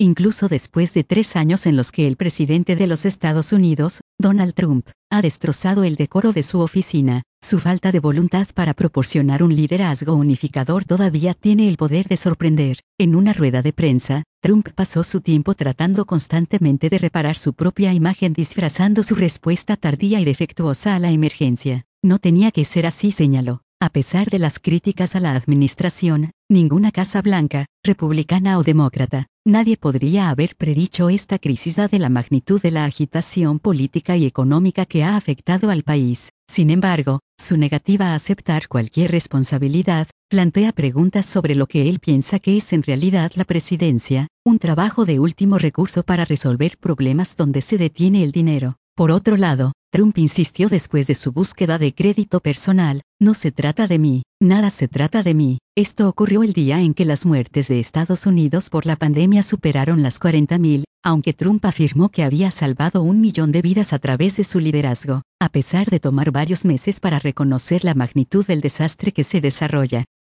incluso después de 3 años en los que el presidente de los Estados Unidos, Donald Trump, ha destrozado el decoro de su oficina. Su falta de voluntad para proporcionar un liderazgo unificador todavía tiene el poder de sorprender. En una rueda de prensa, Trump pasó su tiempo tratando constantemente de reparar su propia imagen disfrazando su respuesta tardía y defectuosa a la emergencia. No tenía que ser así, señaló. A pesar de las críticas a la administración, ninguna Casa Blanca, republicana o demócrata, nadie podría haber predicho esta crisis de la magnitud de la agitación política y económica que ha afectado al país. Sin embargo, su negativa a aceptar cualquier responsabilidad, plantea preguntas sobre lo que él piensa que es en realidad la presidencia, un trabajo de último recurso para resolver problemas donde se detiene el dinero. Por otro lado, Trump insistió después de su búsqueda de crédito personal, no se trata de mí, nada se trata de mí. Esto ocurrió el día en que las muertes de Estados Unidos por la pandemia superaron las 40.000, aunque Trump afirmó que había salvado 1 millón de vidas a través de su liderazgo, a pesar de tomar varios meses para reconocer la magnitud del desastre que se desarrolla.